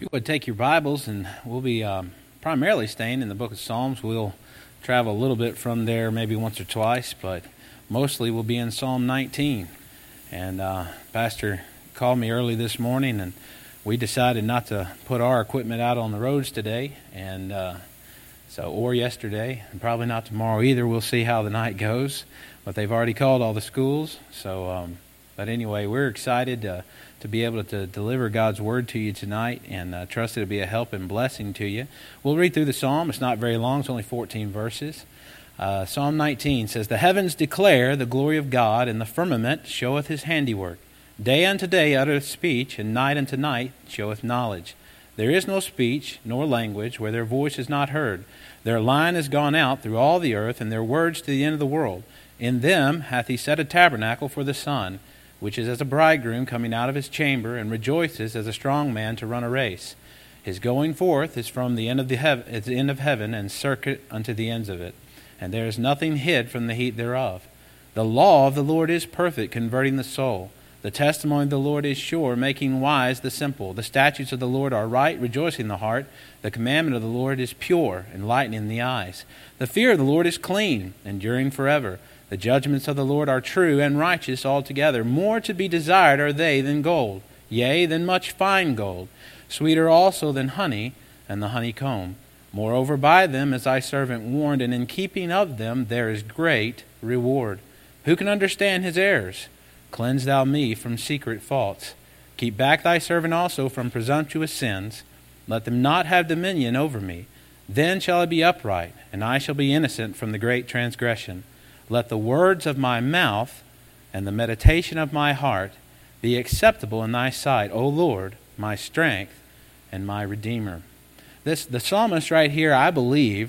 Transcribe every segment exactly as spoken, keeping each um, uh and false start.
You would take your Bibles, and we'll be um, primarily staying in the book of Psalms. We'll travel a little bit from there, maybe once or twice, but mostly we'll be in Psalm nineteen. And uh, Pastor called me early this morning, and we decided not to put our equipment out on the roads today, and uh, so or yesterday, and probably not tomorrow either. We'll see how the night goes, but they've already called all the schools. So, um, but anyway, we're excited uh, to be able to deliver God's Word to you tonight, and uh, trust it to be a help and blessing to you. We'll read through the Psalm. It's not very long. It's only fourteen verses. Uh, Psalm nineteen says, "The heavens declare the glory of God, and the firmament showeth his handiwork. Day unto day uttereth speech, and night unto night showeth knowledge. There is no speech, nor language, where their voice is not heard. Their line is gone out through all the earth, and their words to the end of the world. In them hath he set a tabernacle for the sun, which is as a bridegroom coming out of his chamber, and rejoices as a strong man to run a race. His going forth is from the end of the, hev- at the end of heaven, and circuit unto the ends of it. And there is nothing hid from the heat thereof. The law of the Lord is perfect, converting the soul. The testimony of the Lord is sure, making wise the simple. The statutes of the Lord are right, rejoicing the heart. The commandment of the Lord is pure, enlightening the eyes. The fear of the Lord is clean, enduring forever. The judgments of the Lord are true and righteous altogether. More to be desired are they than gold, yea, than much fine gold. Sweeter also than honey and the honeycomb. Moreover, by them is thy servant warned, and in keeping of them there is great reward. Who can understand his errors? Cleanse thou me from secret faults. Keep back thy servant also from presumptuous sins. Let them not have dominion over me. Then shall I be upright, and I shall be innocent from the great transgression. Let the words of my mouth and the meditation of my heart be acceptable in thy sight, O Lord, my strength and my Redeemer." This the psalmist right here, I believe,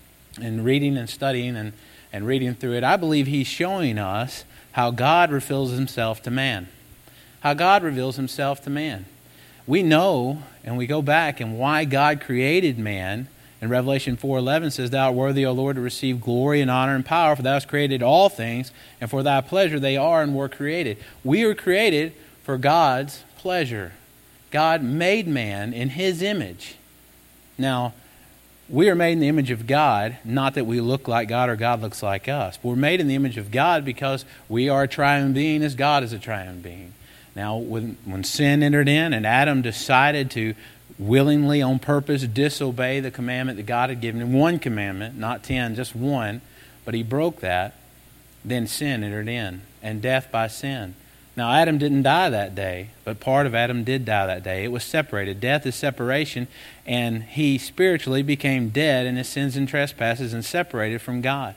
in reading and studying and, and reading through it, I believe he's showing us how God reveals himself to man. How God reveals himself to man. We know, and we go back, and why God created man. In Revelation four eleven says, "Thou art worthy, O Lord, to receive glory and honor and power, for thou hast created all things, and for thy pleasure they are and were created." We are created for God's pleasure. God made man in his image. Now, we are made in the image of God, not that we look like God or God looks like us. But we're made in the image of God because we are a triune being as God is a triune being. Now, when, when sin entered in and Adam decided to willingly, on purpose, disobey the commandment that God had given him, one commandment, not ten, just one, but he broke that, then sin entered in, and death by sin. Now, Adam didn't die that day, but part of Adam did die that day. It was separated. Death is separation, and he spiritually became dead in his sins and trespasses and separated from God.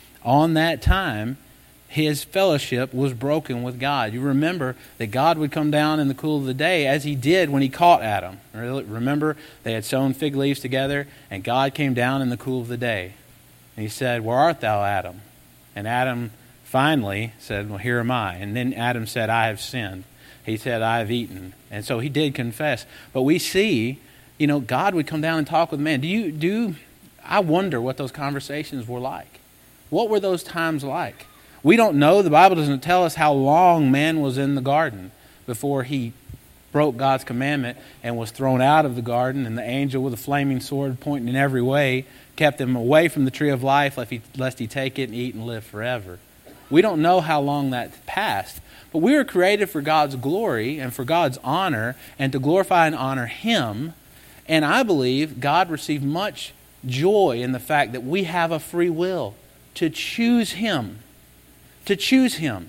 On that time, his fellowship was broken with God. You remember that God would come down in the cool of the day as he did when he caught Adam. Remember, they had sewn fig leaves together, and God came down in the cool of the day. And he said, "Where art thou, Adam?" And Adam finally said, "Well, here am I." And then Adam said, "I have sinned." He said, "I have eaten." And so he did confess. But we see, you know, God would come down and talk with man. Do you, do, I wonder what those conversations were like. What were those times like? We don't know. The Bible doesn't tell us how long man was in the garden before he broke God's commandment and was thrown out of the garden, and the angel with a flaming sword pointing in every way kept him away from the tree of life lest he, lest he take it and eat and live forever. We don't know how long that passed, but we were created for God's glory and for God's honor and to glorify and honor him. And I believe God received much joy in the fact that we have a free will to choose him. To choose him.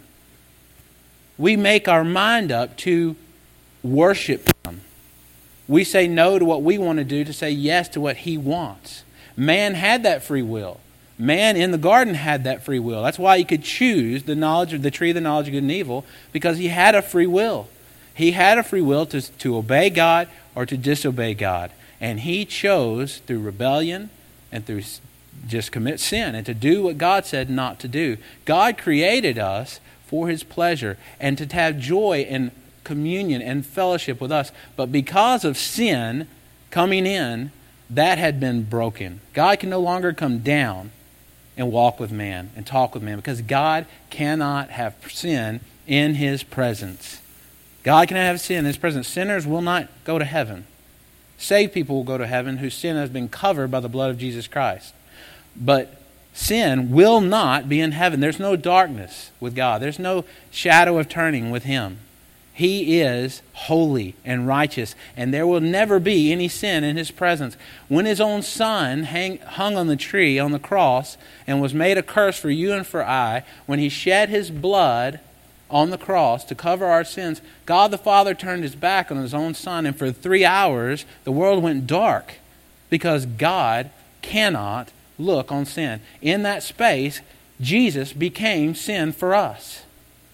We make our mind up to worship him. We say no to what we want to do to say yes to what he wants. Man had that free will. Man in the garden had that free will. That's why he could choose the knowledge of the tree of the knowledge of good and evil, because he had a free will. He had a free will to, to obey God or to disobey God. And he chose through rebellion and through just commit sin and to do what God said not to do. God created us for his pleasure and to have joy and communion and fellowship with us. But because of sin coming in, that had been broken. God can no longer come down and walk with man and talk with man, because God cannot have sin in his presence. God cannot have sin in his presence. Sinners will not go to heaven. Saved people will go to heaven whose sin has been covered by the blood of Jesus Christ. But sin will not be in heaven. There's no darkness with God. There's no shadow of turning with Him. He is holy and righteous, and there will never be any sin in His presence. When His own Son hang, hung on the tree, on the cross, and was made a curse for you and for I, when He shed His blood on the cross to cover our sins, God the Father turned His back on His own Son, and for three hours the world went dark because God cannot look on sin. In that space, Jesus became sin for us.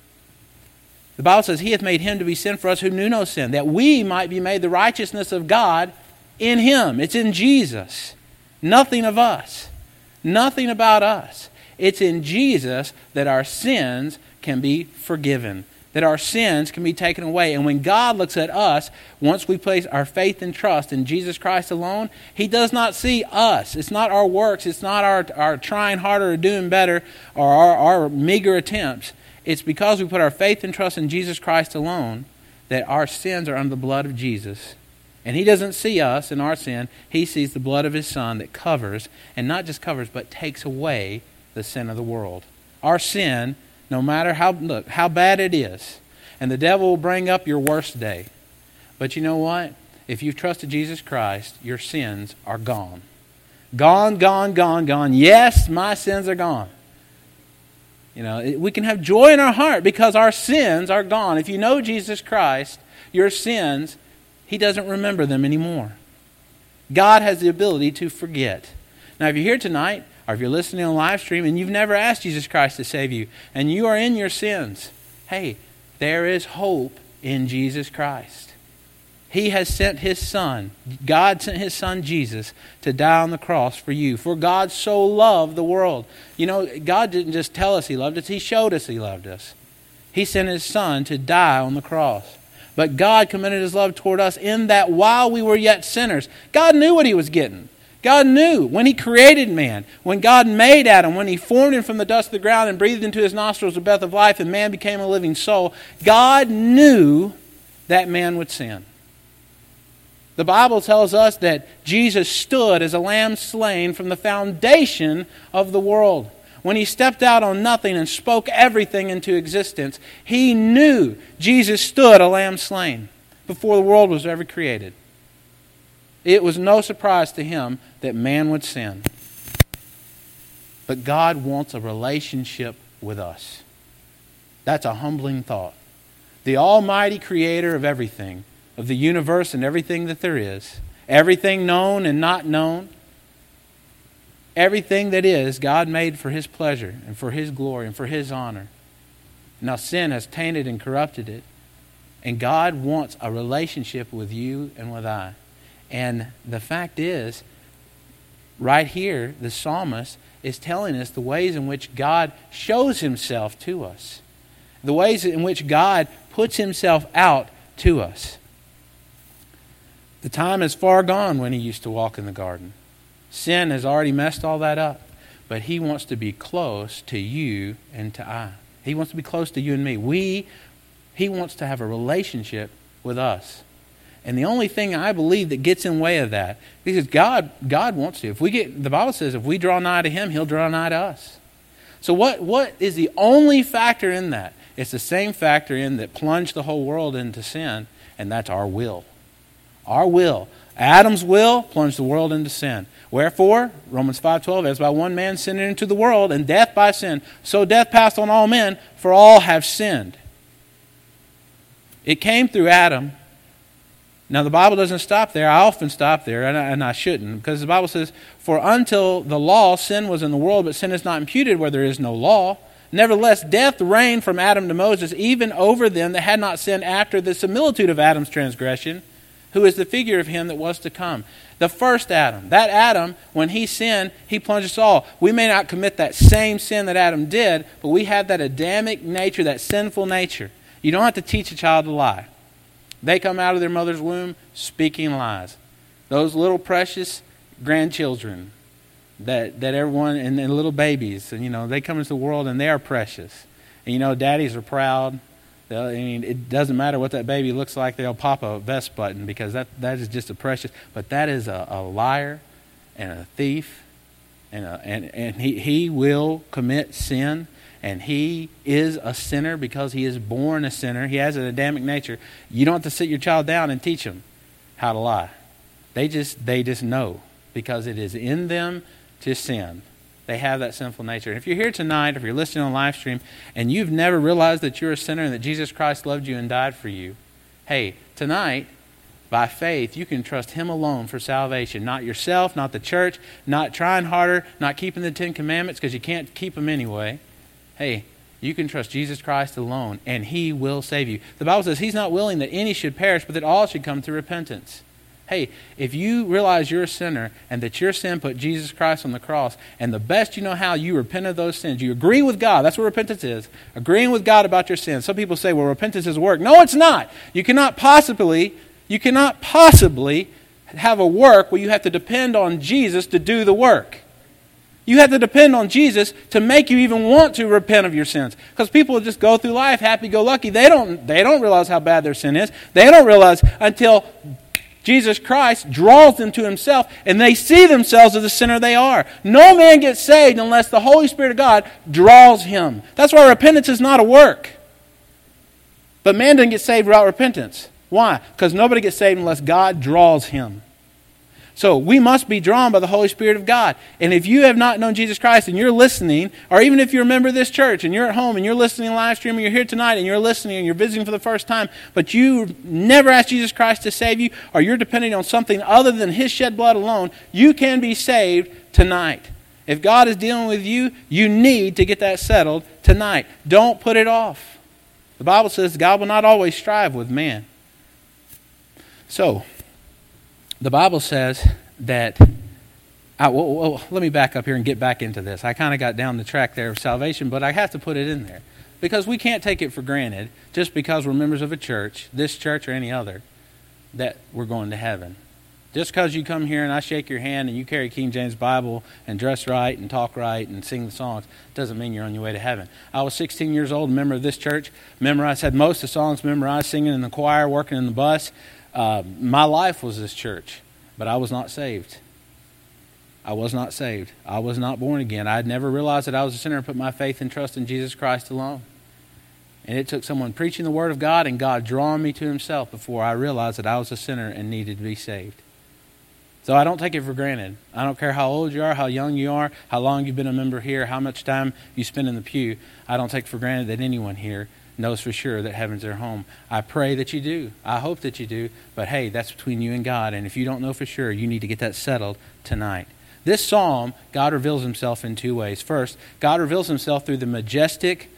The Bible says, He hath made Him to be sin for us who knew no sin, that we might be made the righteousness of God in Him. It's in Jesus. Nothing of us. Nothing about us. It's in Jesus that our sins can be forgiven, that our sins can be taken away. And when God looks at us, once we place our faith and trust in Jesus Christ alone, He does not see us. It's not our works. It's not our, our trying harder or doing better or our, our meager attempts. It's because we put our faith and trust in Jesus Christ alone that our sins are under the blood of Jesus. And He doesn't see us in our sin. He sees the blood of His Son that covers, and not just covers, but takes away the sin of the world. Our sin, no matter how look how bad it is, and the devil will bring up your worst day. But you know what? If you've trusted Jesus Christ, your sins are gone. Gone, gone, gone, gone. Yes, my sins are gone. You know, we can have joy in our heart because our sins are gone. If you know Jesus Christ, your sins, He doesn't remember them anymore. God has the ability to forget. Now, if you're here tonight, or if you're listening on live stream and you've never asked Jesus Christ to save you, and you are in your sins, hey, there is hope in Jesus Christ. He has sent His Son. God sent His Son Jesus to die on the cross for you. For God so loved the world. You know, God didn't just tell us He loved us. He showed us He loved us. He sent His Son to die on the cross. But God commended His love toward us in that while we were yet sinners, God knew what He was getting. God knew when He created man, when God made Adam, when He formed him from the dust of the ground and breathed into his nostrils the breath of life and man became a living soul, God knew that man would sin. The Bible tells us that Jesus stood as a lamb slain from the foundation of the world. When He stepped out on nothing and spoke everything into existence, He knew Jesus stood a lamb slain before the world was ever created. It was no surprise to Him that man would sin. But God wants a relationship with us. That's a humbling thought. The Almighty Creator of everything, of the universe and everything that there is, everything known and not known, everything that is, God made for His pleasure and for His glory and for His honor. Now sin has tainted and corrupted it. And God wants a relationship with you and with I. And the fact is, right here, the psalmist is telling us the ways in which God shows Himself to us. The ways in which God puts Himself out to us. The time is far gone when He used to walk in the garden. Sin has already messed all that up. But He wants to be close to you and to I. He wants to be close to you and me. We, He wants to have a relationship with us. And the only thing I believe that gets in the way of that, because God, God wants to. If we get, the Bible says if we draw nigh to Him, He'll draw nigh to us. So what, what is the only factor in that? It's the same factor in that plunged the whole world into sin, and that's our will. Our will. Adam's will plunged the world into sin. Wherefore, Romans five twelve, as by one man sin entered into the world, and death by sin, so death passed on all men, for all have sinned. It came through Adam. Now the Bible doesn't stop there. I often stop there, and I, and I shouldn't, because the Bible says, for until the law, sin was in the world, but sin is not imputed where there is no law. Nevertheless, death reigned from Adam to Moses, even over them that had not sinned after the similitude of Adam's transgression, who is the figure of him that was to come. The first Adam, that Adam, when he sinned, he plunged us all. We may not commit that same sin that Adam did, but we have that Adamic nature, that sinful nature. You don't have to teach a child to lie. They come out of their mother's womb speaking lies. Those little precious grandchildren that that everyone, and, and little babies, and you know, they come into the world and they are precious. And you know, daddies are proud. They'll, I mean, it doesn't matter what that baby looks like. They'll pop a vest button because that, that is just a precious. But that is a, a liar and a thief, and a, and and he he will commit sin, and he is a sinner because he is born a sinner. He has an Adamic nature. You don't have to sit your child down and teach them how to lie. They just they just know because it is in them to sin. They have that sinful nature. And if you're here tonight, if you're listening on live stream, and you've never realized that you're a sinner and that Jesus Christ loved you and died for you, hey, tonight, by faith, you can trust Him alone for salvation. Not yourself, not the church, not trying harder, not keeping the Ten Commandments because you can't keep them anyway. Hey, you can trust Jesus Christ alone, and He will save you. The Bible says He's not willing that any should perish, but that all should come to repentance. Hey, if you realize you're a sinner and that your sin put Jesus Christ on the cross, and the best you know how, you repent of those sins. You agree with God. That's what repentance is. Agreeing with God about your sins. Some people say, well, repentance is work. No, it's not. You cannot possibly, you cannot possibly have a work where you have to depend on Jesus to do the work. You have to depend on Jesus to make you even want to repent of your sins. Because people just go through life happy-go-lucky. They don't, they don't realize how bad their sin is. They don't realize until Jesus Christ draws them to Himself, and they see themselves as the sinner they are. No man gets saved unless the Holy Spirit of God draws him. That's why repentance is not a work. But man doesn't get saved without repentance. Why? Because nobody gets saved unless God draws him. So we must be drawn by the Holy Spirit of God. And if you have not known Jesus Christ and you're listening, or even if you're a member of this church and you're at home and you're listening live stream, and you're here tonight and you're listening and you're visiting for the first time, but you never asked Jesus Christ to save you, or you're depending on something other than His shed blood alone, you can be saved tonight. If God is dealing with you, you need to get that settled tonight. Don't put it off. The Bible says God will not always strive with man. So, the Bible says that, I, well, well, let me back up here and get back into this. I kind of got down the track there of salvation, but I have to put it in there. Because we can't take it for granted, just because we're members of a church, this church or any other, that we're going to heaven. Just because you come here and I shake your hand and you carry King James Bible and dress right and talk right and sing the songs, doesn't mean you're on your way to heaven. I was sixteen years old, a member of this church, memorized, had most of the songs memorized, singing in the choir, working in the bus. Uh, my life was this church, but I was not saved. I was not saved. I was not born again. I had never realized that I was a sinner and put my faith and trust in Jesus Christ alone. And it took someone preaching the Word of God and God drawing me to Himself before I realized that I was a sinner and needed to be saved. So I don't take it for granted. I don't care how old you are, how young you are, how long you've been a member here, how much time you spend in the pew. I don't take for granted that anyone here knows for sure that heaven's their home. I pray that you do. I hope that you do. But hey, that's between you and God. And if you don't know for sure, you need to get that settled tonight. This psalm, God reveals Himself in two ways. First, God reveals Himself through the majestic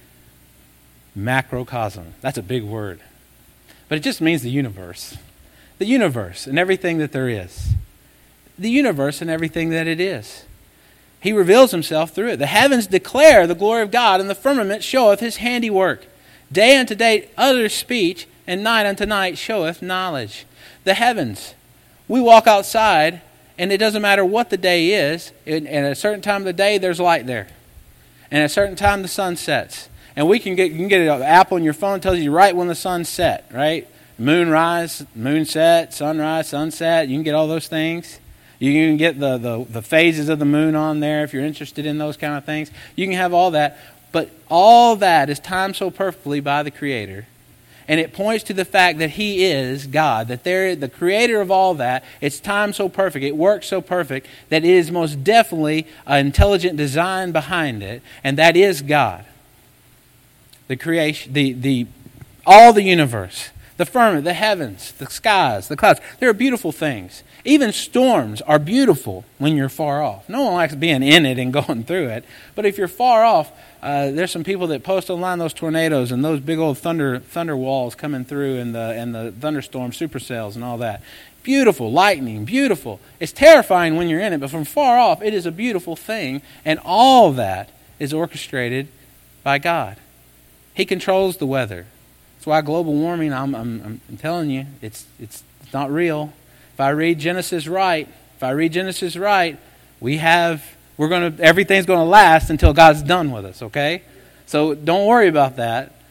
macrocosm. That's a big word. But it just means the universe. The universe and everything that there is. The universe and everything that it is. He reveals Himself through it. The heavens declare the glory of God, and the firmament showeth His handiwork. Day unto day uttereth speech, and night unto night showeth knowledge. The heavens. We walk outside, and it doesn't matter what the day is. And at a certain time of the day, there's light there. And at a certain time, the sun sets. And we can get you can get an app on your phone that tells you right when the sun set, right? Moon rise, moon set, sunrise, sunset. You can get all those things. You can get the, the, the phases of the moon on there if you're interested in those kind of things. You can have all that. But all that is timed so perfectly by the Creator. And it points to the fact that He is God. That there, the Creator of all that, it's timed so perfect, it works so perfect, that it is most definitely an intelligent design behind it. And that is God. The creation, the, the, all the universe, the firmament, the heavens, the skies, the clouds. They're beautiful things. Even storms are beautiful when you're far off. No one likes being in it and going through it. But if you're far off, uh, there's some people that post online those tornadoes and those big old thunder thunder walls coming through and the and the thunderstorm supercells and all that. Beautiful, lightning, beautiful. It's terrifying when you're in it, but from far off, it is a beautiful thing. And all that is orchestrated by God. He controls the weather. That's why global warming, I'm, I'm, I'm telling you, it's it's not real. If I read Genesis right, if I read Genesis right, we have, we're going to, everything's going to last until God's done with us, okay? So don't worry about that.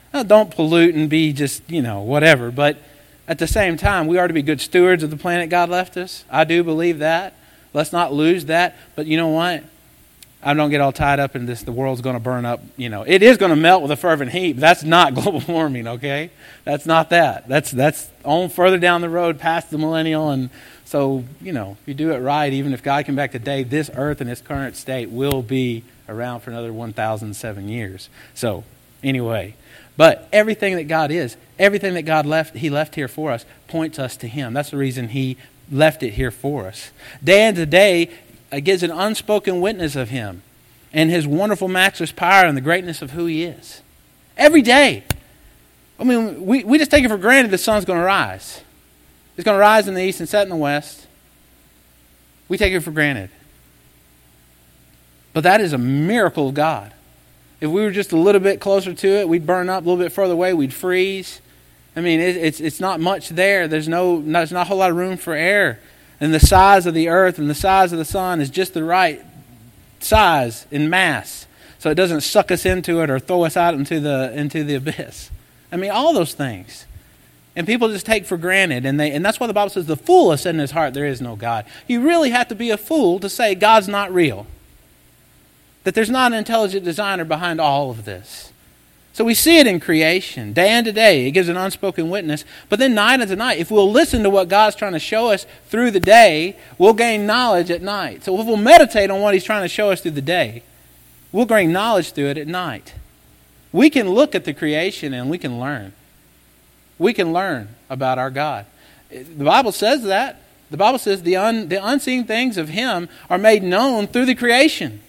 Now, don't pollute and be just, you know, whatever. But at the same time, we are to be good stewards of the planet God left us. I do believe that. Let's not lose that. But you know what? I don't get all tied up in this. The world's going to burn up. You know, it is going to melt with a fervent heat. But that's not global warming, okay? That's not that. That's that's on further down the road past the millennial. And so, you know, if you do it right, even if God came back today, this earth in its current state will be around for another one thousand seven years. So, anyway. But everything that God is, everything that God left, He left here for us, points us to Him. That's the reason He left it here for us. Day into day, it gives an unspoken witness of Him and His wonderful, matchless power and the greatness of who He is. Every day. I mean, we, we just take it for granted the sun's going to rise. It's going to rise in the east and set in the west. We take it for granted. But that is a miracle of God. If we were just a little bit closer to it, we'd burn up. A little bit further away, we'd freeze. I mean, it, it's it's not much there. There's no there's not a whole lot of room for air. And the size of the earth and the size of the sun is just the right size in mass, so it doesn't suck us into it or throw us out into the into the abyss. I mean, all those things. And people just take for granted, and they and that's why the Bible says the fool has said in his heart, there is no God. You really have to be a fool to say God's not real. That there's not an intelligent designer behind all of this. So we see it in creation, day into day. It gives an unspoken witness. But then night into night, if we'll listen to what God's trying to show us through the day, we'll gain knowledge at night. So if we'll meditate on what He's trying to show us through the day, we'll gain knowledge through it at night. We can look at the creation and we can learn. We can learn about our God. The Bible says that. The Bible says the, un, the unseen things of Him are made known through the creation.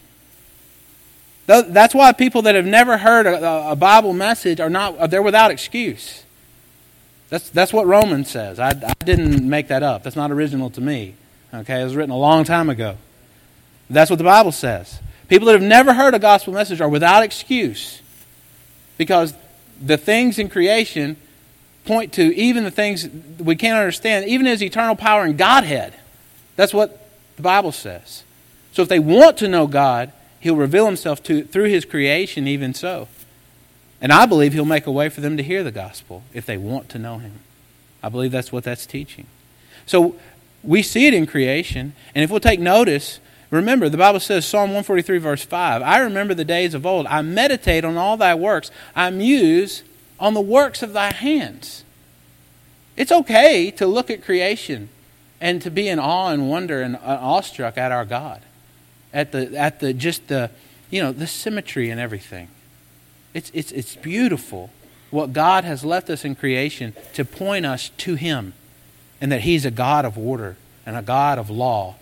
That's why people that have never heard a, a Bible message are not, they're without excuse. That's that's what Romans says. I, I didn't make that up. That's not original to me. Okay, it was written a long time ago. That's what the Bible says. People that have never heard a gospel message are without excuse, because the things in creation point to even the things we can't understand, even His eternal power and Godhead. That's what the Bible says. So if they want to know God, He'll reveal Himself to through His creation even so. And I believe He'll make a way for them to hear the gospel if they want to know Him. I believe that's what that's teaching. So we see it in creation. And if we'll take notice, remember the Bible says, Psalm one forty-three verse five, I remember the days of old. I meditate on all Thy works. I muse on the works of Thy hands. It's okay to look at creation and to be in awe and wonder and awestruck at our God. At the at the just the you know the symmetry and everything. It's it's it's beautiful what God has left us in creation to point us to Him, and that He's a God of order and a God of law.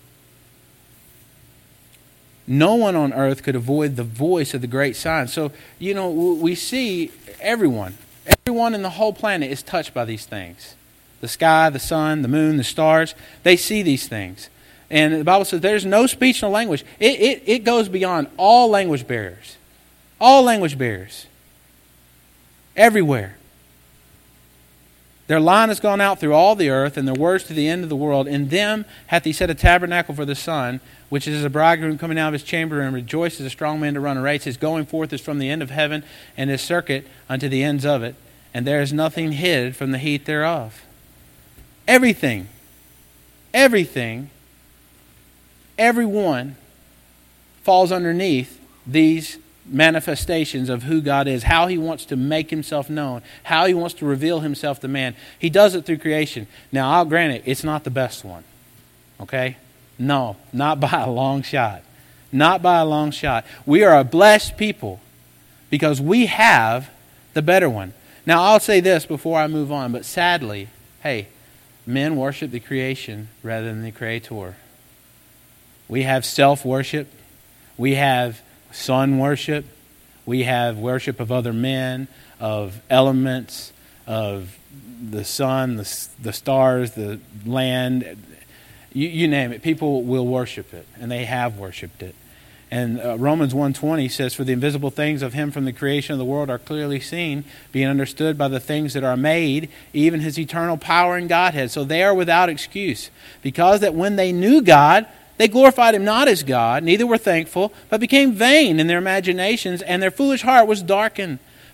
No one on earth could avoid the voice of the great sign. So, you know, we see everyone, everyone in the whole planet is touched by these things. The sky, the sun, the moon, the stars, they see these things. And the Bible says there's no speech, no language. It, it, it goes beyond all language barriers. All language barriers. Everywhere. Their line has gone out through all the earth, and their words to the end of the world. In them hath He set a tabernacle for the sun, which is a bridegroom coming out of his chamber, and rejoices a strong man to run a race. His going forth is from the end of heaven, and his circuit unto the ends of it. And there is nothing hid from the heat thereof. Everything. Everything. Everyone falls underneath these manifestations of who God is, how He wants to make Himself known, how He wants to reveal Himself to man. He does it through creation. Now, I'll grant it, it's not the best one. Okay? No, not by a long shot. Not by a long shot. We are a blessed people because we have the better one. Now, I'll say this before I move on, but sadly, hey, men worship the creation rather than the Creator. We have self-worship. We have sun worship. We have worship of other men, of elements, of the sun, the, the stars, the land. You, you name it. People will worship it, and they have worshipped it. And uh, Romans one twenty says, for the invisible things of Him from the creation of the world are clearly seen, being understood by the things that are made, even His eternal power and Godhead. So they are without excuse, because that when they knew God, they glorified Him not as God, neither were thankful, but became vain in their imaginations, and their foolish heart was darkened.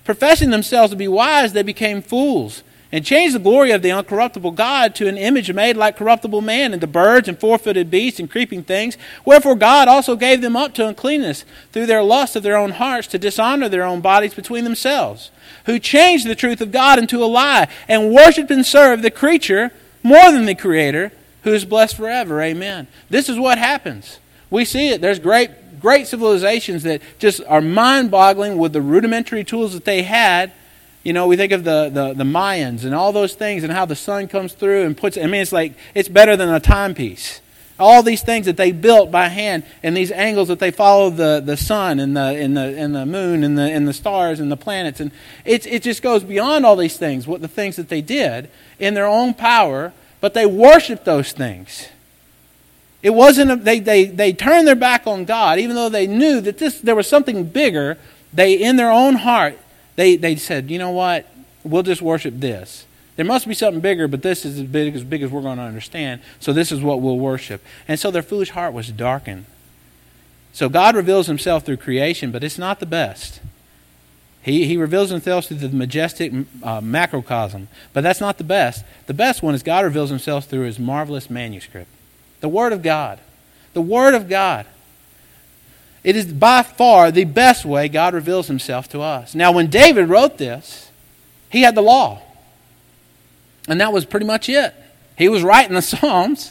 Professing themselves to be wise, they became fools, and changed the glory of the uncorruptible God to an image made like corruptible man, and to birds and four-footed beasts and creeping things. Wherefore God also gave them up to uncleanness through their lust of their own hearts, to dishonor their own bodies between themselves, who changed the truth of God into a lie, and worshipped and served the creature more than the Creator, who is blessed forever. Amen. This is what happens. We see it. There's great, great civilizations that just are mind-boggling with the rudimentary tools that they had. You know, we think of the, the, the Mayans and all those things and how the sun comes through and puts, I mean, it's like, it's better than a timepiece. All these things that they built by hand and these angles that they follow the, the sun and the and the and the moon and the and the stars and the planets, and it it just goes beyond all these things, what the things that they did in their own power, but they worshiped those things. It wasn't a, they they they turned their back on God, even though they knew that this there was something bigger. They in their own heart they they said, you know what, we'll just worship this. There must be something bigger, but this is as big, as big as we're going to understand. So this is what we'll worship. And so their foolish heart was darkened. So God reveals himself through creation, but it's not the best. He, he reveals himself through the majestic uh, macrocosm, but that's not the best. The best one is God reveals himself through his marvelous manuscript. The Word of God. The Word of God. It is by far the best way God reveals himself to us. Now when David wrote this, he had the law. And that was pretty much it. He was writing the Psalms,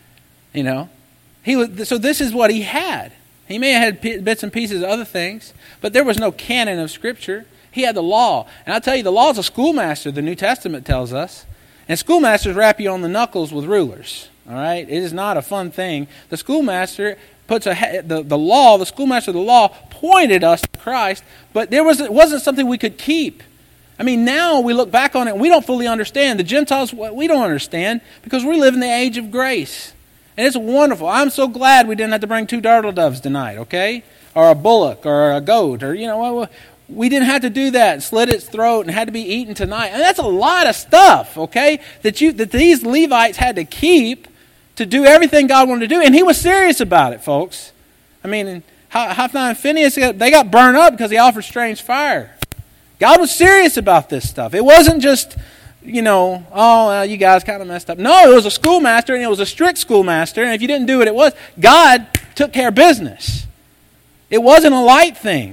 you know. He was, so this is what he had. He may have had bits and pieces of other things, but there was no canon of Scripture. He had the law. And I'll tell you, the law is a schoolmaster, the New Testament tells us. And schoolmasters wrap you on the knuckles with rulers. All right? It is not a fun thing. The schoolmaster puts a the, the law, the schoolmaster of the law pointed us to Christ, but there was it wasn't something we could keep. I mean, now we look back on it and we don't fully understand. The Gentiles, we don't understand because we live in the age of grace. And it's wonderful. I'm so glad we didn't have to bring two turtle doves tonight, okay? Or a bullock or a goat or, you know, we didn't have to do that and slit its throat and had to be eaten tonight. And that's a lot of stuff, okay, that you that these Levites had to keep to do everything God wanted to do. And he was serious about it, folks. I mean, Hophni and Phinehas, they got burned up because he offered strange fire. God was serious about this stuff. It wasn't just, you know, oh, well, you guys kind of messed up. No, it was a schoolmaster, and it was a strict schoolmaster, and if you didn't do what it was, God took care of business. It wasn't a light thing.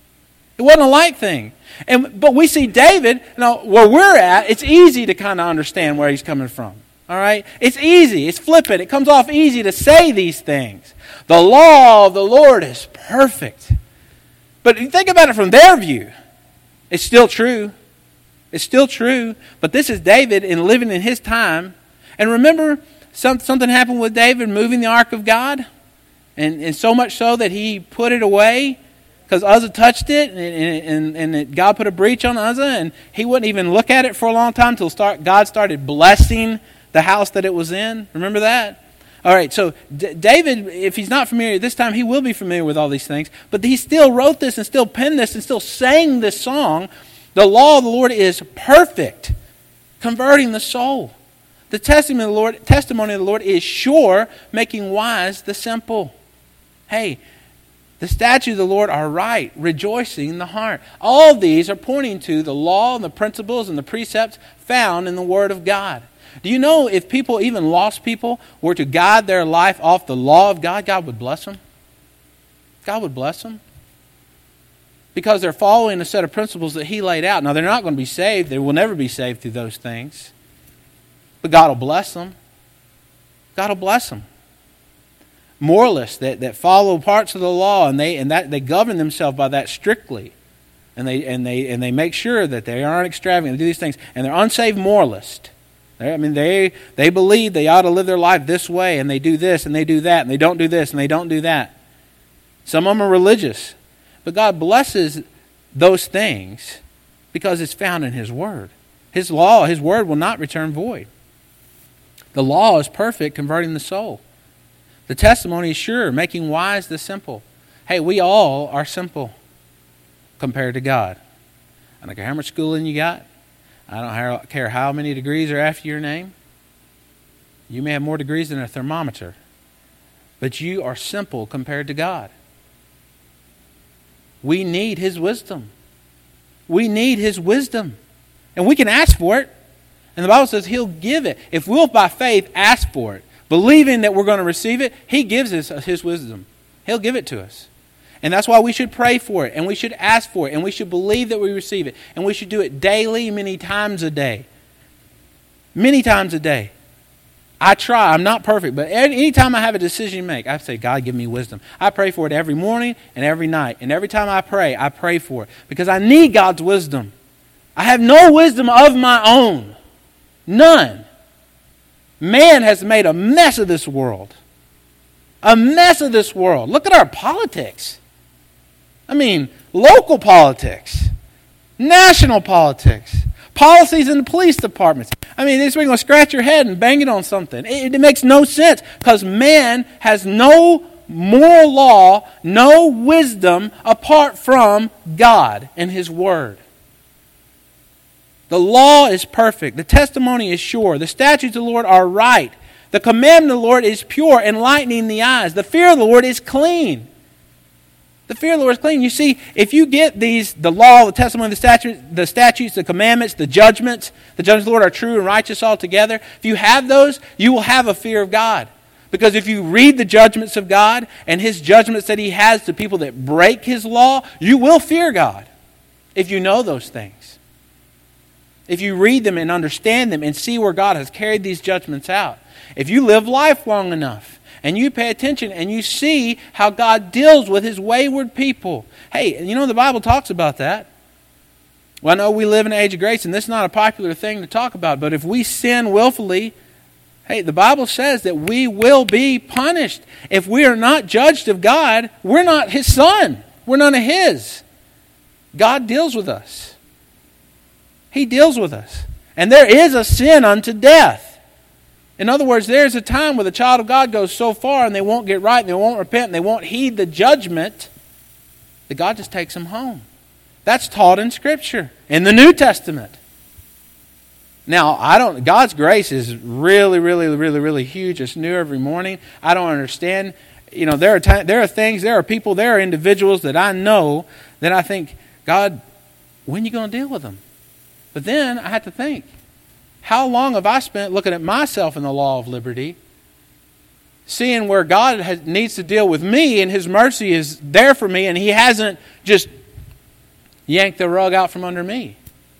It wasn't a light thing. And but we see David, now where we're at, it's easy to kind of understand where he's coming from. All right? It's easy. It's flippant. It comes off easy to say these things. The law of the Lord is perfect. But you think about it from their view. It's still true. It's still true. But this is David in living in his time. And remember, some, something happened with David moving the ark of God. And, and so much so that he put it away because Uzzah touched it. And, and, and it, God put a breach on Uzzah. And he wouldn't even look at it for a long time until start, God started blessing the house that it was in. Remember that? All right, so D- David, if he's not familiar this time, he will be familiar with all these things. But he still wrote this and still penned this and still sang this song. The law of the Lord is perfect, converting the soul. The testimony of the Lord, testimony of the Lord is sure, making wise the simple. Hey, the statutes of the Lord are right, rejoicing the heart. All these are pointing to the law and the principles and the precepts found in the Word of God. Do you know if people, even lost people, were to guide their life off the law of God, God would bless them? God would bless them. Because they're following a set of principles that He laid out. Now, they're not going to be saved. They will never be saved through those things. But God will bless them. God will bless them. Moralists that, that follow parts of the law and they and that they govern themselves by that strictly. And they and they and they make sure that they aren't extravagant. They do these things. And they're unsaved moralists. I mean, they they believe they ought to live their life this way, and they do this, and they do that, and they don't do this, and they don't do that. Some of them are religious. But God blesses those things because it's found in His Word. His law, His Word will not return void. The law is perfect, converting the soul. The testimony is sure, making wise the simple. Hey, we all are simple compared to God. I don't care how much schooling you got. I don't care how many degrees are after your name. You may have more degrees than a thermometer. But you are simple compared to God. We need His wisdom. we need His wisdom. And we can ask for it. And the Bible says He'll give it. If we'll by faith ask for it, believing that we're going to receive it, He gives us His wisdom. He'll give it to us. And that's why we should pray for it, and we should ask for it, and we should believe that we receive it. And we should do it daily, many times a day. Many times a day. I try. I'm not perfect, but any time I have a decision to make, I say, God, give me wisdom. I pray for it every morning and every night. And every time I pray, I pray for it because I need God's wisdom. I have no wisdom of my own. None. Man has made a mess of this world. A mess of this world. Look at our politics. I mean, local politics, national politics, policies in the police departments. I mean, this we're going to scratch your head and bang it on something. It, it makes no sense because man has no moral law, no wisdom apart from God and His Word. The law is perfect. The testimony is sure. The statutes of the Lord are right. The commandment of the Lord is pure, enlightening the eyes. The fear of the Lord is clean. The fear of the Lord is clean. You see, if you get these, the law, the testimony, the statutes, the statutes, the commandments, the judgments, the judgments of the Lord are true and righteous altogether. If you have those, you will have a fear of God. Because if you read the judgments of God and His judgments that He has to people that break His law, you will fear God if you know those things. If you read them and understand them and see where God has carried these judgments out. If you live life long enough, and you pay attention and you see how God deals with His wayward people. Hey, you know the Bible talks about that. Well, I know we live in an age of grace and this is not a popular thing to talk about. But if we sin willfully, hey, the Bible says that we will be punished. If we are not judged of God, we're not His son. We're none of His. God deals with us. He deals with us. And there is a sin unto death. In other words, there's a time where the child of God goes so far and they won't get right and they won't repent and they won't heed the judgment that God just takes them home. That's taught in Scripture, in the New Testament. Now, I don't. God's grace is really, really, really, really huge. It's new every morning. I don't understand. You know, there are t- there are things, there are people, there are individuals that I know that I think, God, when are you going to deal with them? But then I have to think, how long have I spent looking at myself in the law of liberty, seeing where God has, needs to deal with me and His mercy is there for me and He hasn't just yanked the rug out from under me?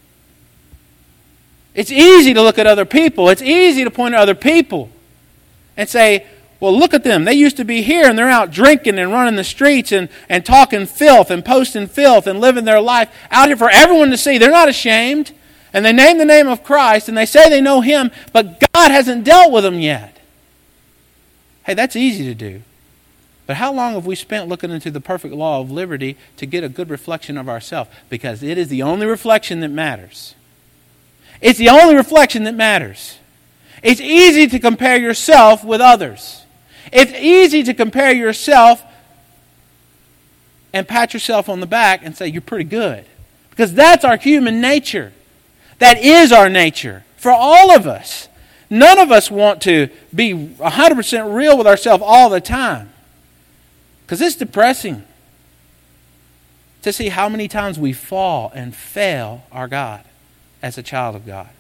It's easy to look at other people. It's easy to point at other people and say, well, look at them. They used to be here and they're out drinking and running the streets and, and talking filth and posting filth and living their life out here for everyone to see. They're not ashamed. And they name the name of Christ and they say they know Him, but God hasn't dealt with them yet. Hey, that's easy to do. But how long have we spent looking into the perfect law of liberty to get a good reflection of ourselves? Because it is the only reflection that matters. It's the only reflection that matters. It's easy to compare yourself with others. It's easy to compare yourself and pat yourself on the back and say, you're pretty good. Because that's our human nature. That is our nature for all of us. None of us want to be one hundred percent real with ourselves all the time. Because it's depressing to see how many times we fall and fail our God as a child of God.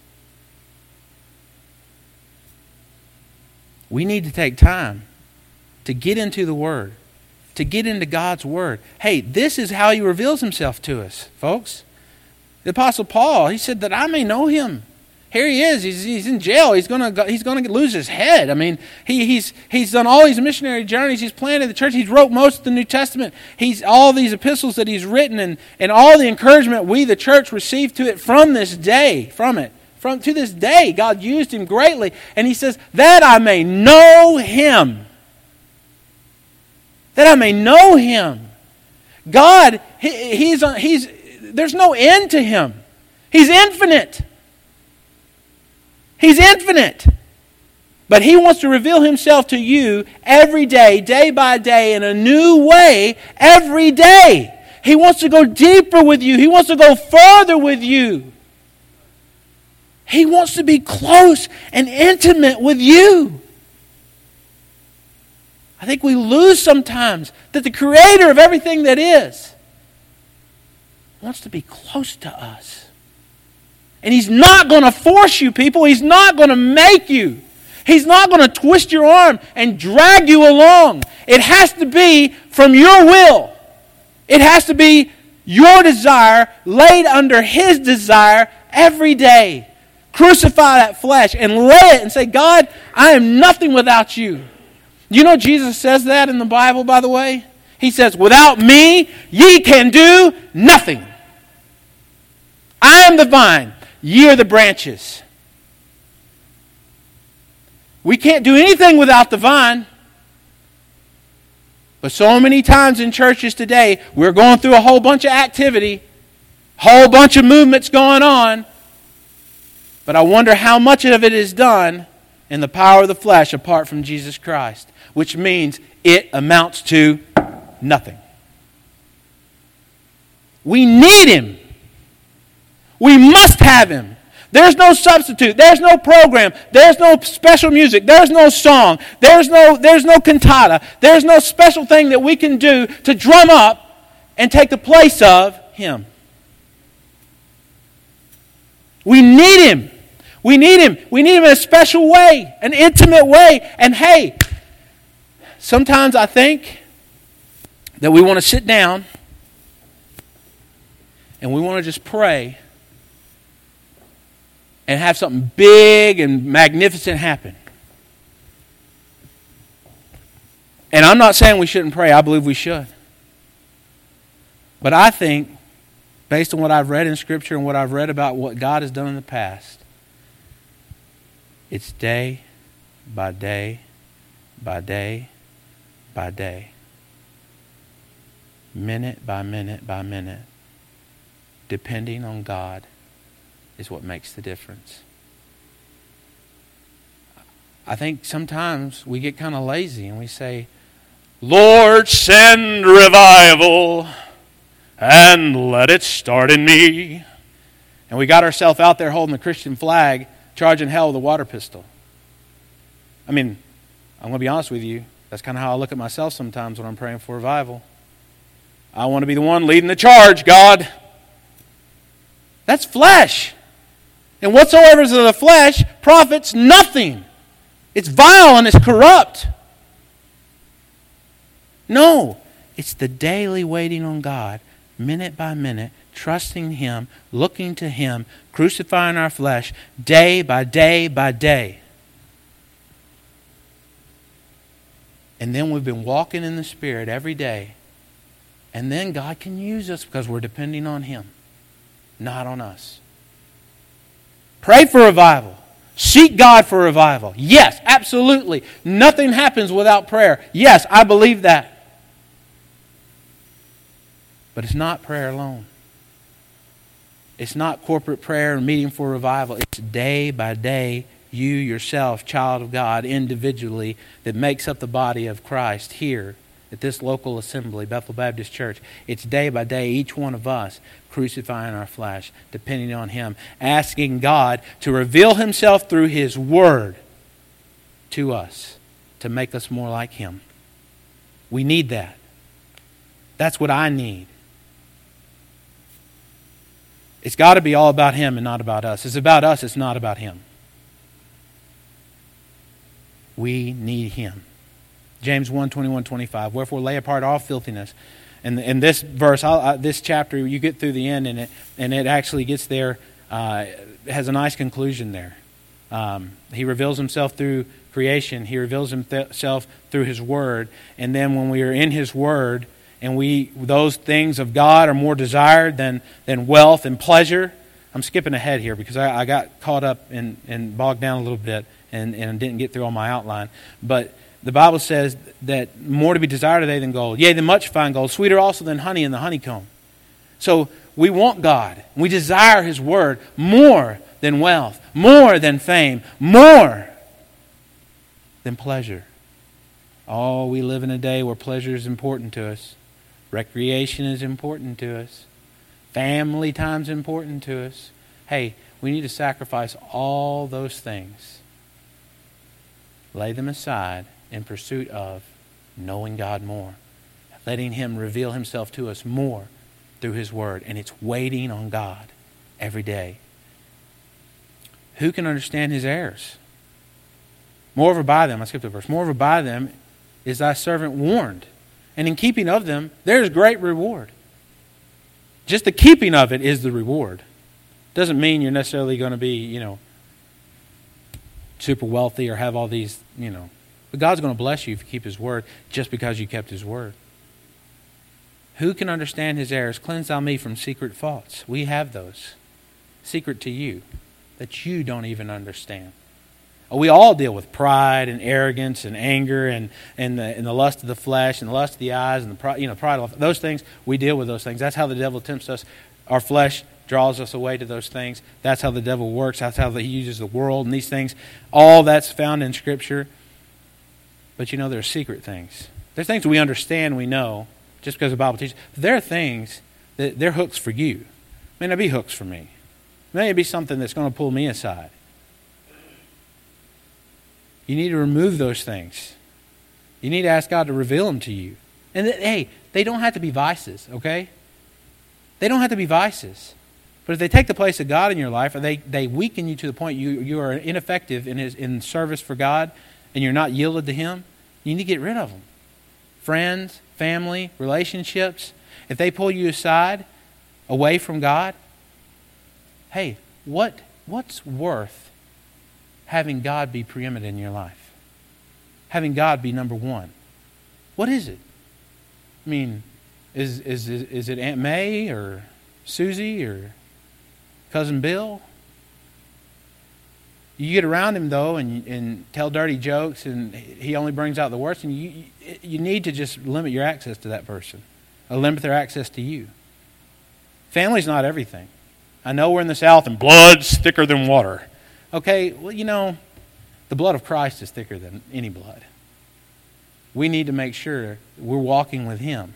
We need to take time to get into the Word, to get into God's Word. Hey, this is how He reveals Himself to us, folks. The Apostle Paul, he said that I may know Him. Here he is. He's, he's in jail. He's going to he's going to lose his head. I mean, he, he's he's done all these missionary journeys. He's planted the church. He's wrote most of the New Testament. He's all these epistles that he's written and, and all the encouragement we, the church, receive to it from this day, from it. From to this day, God used him greatly. And he says, that I may know Him. That I may know Him. God, he, he's he's there's no end to Him. He's infinite. He's infinite. But He wants to reveal Himself to you every day, day by day, in a new way, every day. He wants to go deeper with you. He wants to go further with you. He wants to be close and intimate with you. I think we lose sometimes that the Creator of everything that is, wants to be close to us. And He's not going to force you, people. He's not going to make you. He's not going to twist your arm and drag you along. It has to be from your will. It has to be your desire laid under His desire every day. Crucify that flesh and lay it and say, God, I am nothing without you. You know Jesus says that in the Bible, by the way? He says, without me, ye can do nothing. I am the vine, ye are the branches. We can't do anything without the vine. But so many times in churches today, we're going through a whole bunch of activity, whole bunch of movements going on. But I wonder how much of it is done in the power of the flesh apart from Jesus Christ, which means it amounts to nothing. We need Him. We must have Him. There's no substitute. There's no program. There's no special music. There's no song. There's no, there's no cantata. There's no special thing that we can do to drum up and take the place of Him. We need Him. We need Him. We need Him in a special way, an intimate way. And hey, sometimes I think that we want to sit down and we want to just pray and have something big and magnificent happen. And I'm not saying we shouldn't pray. I believe we should. But I think, based on what I've read in Scripture and what I've read about what God has done in the past, it's day by day by day by day. Minute by minute by minute. Depending on God is what makes the difference. I think sometimes we get kind of lazy and we say, Lord, send revival and let it start in me. And we got ourselves out there holding the Christian flag, charging hell with a water pistol. I mean, I'm going to be honest with you. That's kind of how I look at myself sometimes when I'm praying for revival. I want to be the one leading the charge, God. That's flesh. And whatsoever is of the flesh profits nothing. It's vile and it's corrupt. No, it's the daily waiting on God, minute by minute, trusting Him, looking to Him, crucifying our flesh, day by day by day. And then we've been walking in the Spirit every day. And then God can use us because we're depending on Him, not on us. Pray for revival. Seek God for revival. Yes, absolutely. Nothing happens without prayer. Yes, I believe that. But it's not prayer alone. It's not corporate prayer and meeting for revival. It's day by day, you yourself, child of God, individually, that makes up the body of Christ here at this local assembly, Bethel Baptist Church. It's day by day, each one of us crucifying our flesh, depending on Him, asking God to reveal Himself through His Word to us, to make us more like Him. We need that. That's what I need. It's got to be all about Him and not about us. It's about us, it's not about Him. We need Him. James one, twenty-one, twenty-five. Wherefore lay apart all filthiness. And in this verse, I'll, this chapter, you get through the end and it and it actually gets there, uh, it has a nice conclusion there. Um, he reveals Himself through creation. He reveals Himself through His Word. And then when we are in His Word, and we those things of God are more desired than, than wealth and pleasure. I'm skipping ahead here because I, I got caught up and, and bogged down a little bit and, and didn't get through all my outline. But the Bible says that more to be desired are they than gold. Yea, than much fine gold, sweeter also than honey in the honeycomb. So we want God. We desire His Word more than wealth, more than fame, more than pleasure. Oh, we live in a day where pleasure is important to us. Recreation is important to us. Family time is important to us. Hey, we need to sacrifice all those things. Lay them aside in pursuit of knowing God more. Letting Him reveal Himself to us more through His Word, and it's waiting on God every day. Who can understand His errors? Moreover by them, I skipped a verse, moreover by them is thy servant warned, and in keeping of them there is great reward. Just the keeping of it is the reward. Doesn't mean you're necessarily going to be, you know, super wealthy or have all these, you know. But God's going to bless you if you keep His Word just because you kept His Word. Who can understand His errors? Cleanse thou me from secret faults. We have those. Secret to you. That you don't even understand. We all deal with pride and arrogance and anger and, and, the, and the lust of the flesh and the lust of the eyes and the pride, you know, pride of those things. We deal with those things. That's how the devil tempts us. Our flesh draws us away to those things. That's how the devil works. That's how he uses the world and these things. All that's found in Scripture. But you know, there are secret things. There's things we understand, we know, just because the Bible teaches. There are things that they're hooks for you. It may not be hooks for me. It may be something that's going to pull me aside. You need to remove those things. You need to ask God to reveal them to you. And th- hey, they don't have to be vices, okay? They don't have to be vices. But if they take the place of God in your life, or they, they weaken you to the point you, you are ineffective in his in service for God, and you're not yielded to Him, you need to get rid of them. Friends, family, relationships, if they pull you aside, away from God, hey, what what's worth having God be preeminent in your life? Having God be number one. What is it? I mean, is is is it Aunt May or Susie or Cousin Bill? You get around him though, and and tell dirty jokes, and he only brings out the worst. And you you need to just limit your access to that person, or limit their access to you. Family's not everything. I know we're in the South, and blood's thicker than water. Okay, well, you know, the blood of Christ is thicker than any blood. We need to make sure we're walking with Him.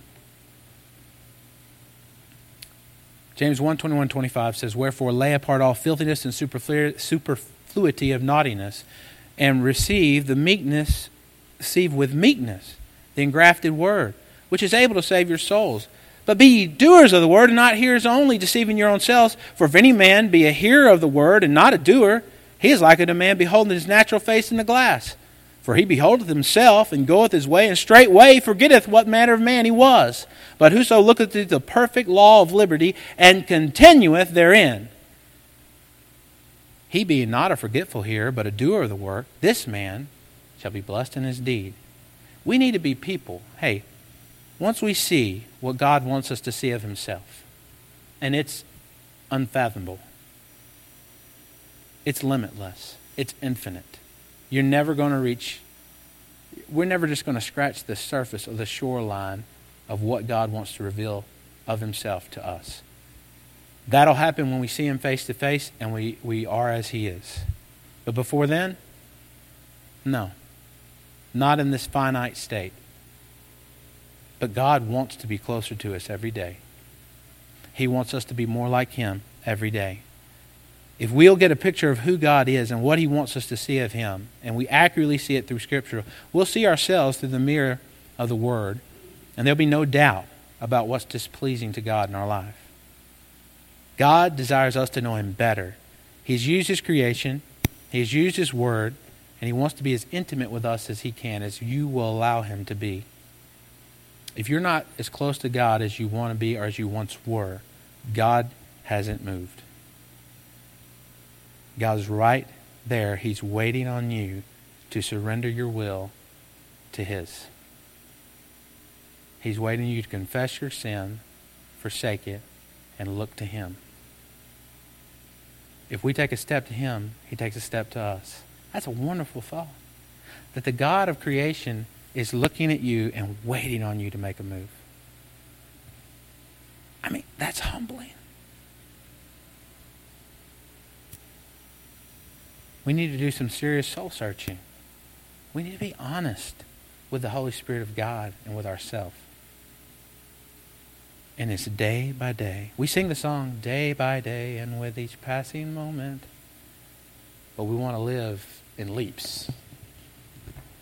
James one, twenty-one, twenty-five says, wherefore lay apart all filthiness and superfluity of naughtiness, and receive the meekness, receive with meekness the engrafted word, which is able to save your souls. But be ye doers of the word, and not hearers only, deceiving your own selves. For if any man be a hearer of the word, and not a doer, he is like unto a man beholding his natural face in the glass. For he beholdeth himself, and goeth his way, and straightway forgetteth what manner of man he was. But whoso looketh to the perfect law of liberty, and continueth therein, he being not a forgetful hearer, but a doer of the work, this man shall be blessed in his deed. We need to be people. Hey, once we see what God wants us to see of Himself, and it's unfathomable, it's limitless, it's infinite. You're never going to reach, we're never just going to scratch the surface or the shoreline of what God wants to reveal of Himself to us. That'll happen when we see Him face to face and we, we are as He is. But before then, no. Not in this finite state. But God wants to be closer to us every day. He wants us to be more like Him every day. If we'll get a picture of who God is and what He wants us to see of Him, and we accurately see it through Scripture, we'll see ourselves through the mirror of the Word, and there'll be no doubt about what's displeasing to God in our life. God desires us to know Him better. He's used His creation, He's used His Word, and He wants to be as intimate with us as He can, as you will allow Him to be. If you're not as close to God as you want to be or as you once were, God hasn't moved. God's right there. He's waiting on you to surrender your will to His. He's waiting on you to confess your sin, forsake it, and look to Him. If we take a step to Him, He takes a step to us. That's a wonderful thought. That the God of creation is looking at you and waiting on you to make a move. I mean, that's humbling. We need to do some serious soul searching. We need to be honest with the Holy Spirit of God and with ourselves. And it's day by day. We sing the song, day by day and with each passing moment. But we want to live in leaps.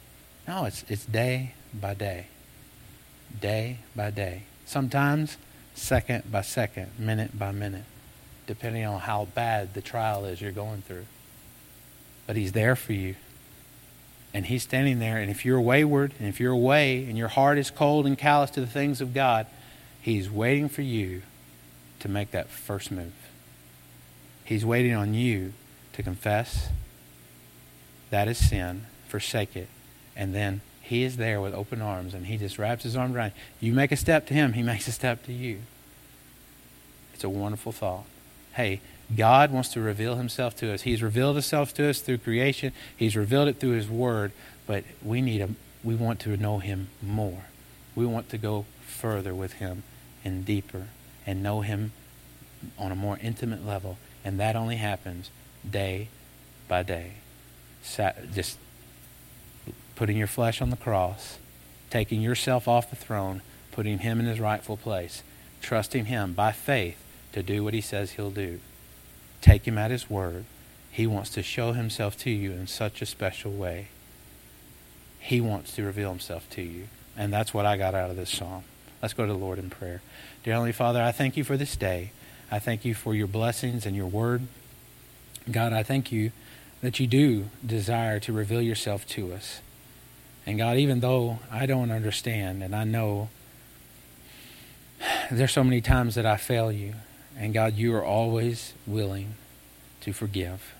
No, it's it's day by day. Day by day. Sometimes second by second, minute by minute, depending on how bad the trial is you're going through. But he's there for you. And he's standing there, and if you're wayward, and if you're away, and your heart is cold and callous to the things of God, he's waiting for you to make that first move. He's waiting on you to confess that is sin, forsake it, and then he is there with open arms, and he just wraps his arms around you. You make a step to him, he makes a step to you. It's a wonderful thought. Hey, God wants to reveal himself to us. He's revealed himself to us through creation. He's revealed it through his word, but we need a, we want to know him more. We want to go further with him and deeper and know him on a more intimate level, and that only happens day by day. Just putting your flesh on the cross, taking yourself off the throne, putting him in his rightful place, trusting him by faith to do what he says he'll do. Take him at his word. He wants to show himself to you in such a special way. He wants to reveal himself to you. And that's what I got out of this psalm. Let's go to the Lord in prayer. Dear Heavenly Father, I thank you for this day. I thank you for your blessings and your word. God, I thank you that you do desire to reveal yourself to us. And God, even though I don't understand, and I know there's so many times that I fail you, and God, you are always willing to forgive.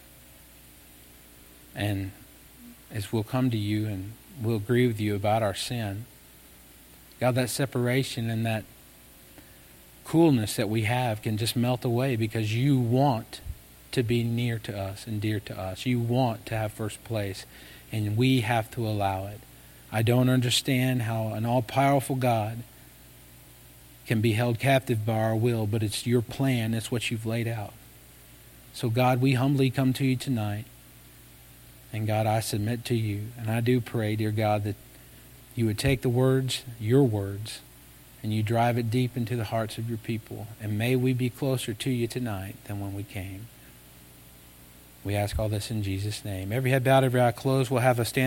And as we'll come to you and we'll agree with you about our sin, God, that separation and that coolness that we have can just melt away because you want to be near to us and dear to us. You want to have first place, and we have to allow it. I don't understand how an all-powerful God can be held captive by our will, but it's your plan. It's what you've laid out. So God, we humbly come to you tonight. And God, I submit to you. And I do pray, dear God, that you would take the words, your words, and you drive it deep into the hearts of your people. And may we be closer to you tonight than when we came. We ask all this in Jesus' name. Every head bowed, every eye closed. We'll have a stand.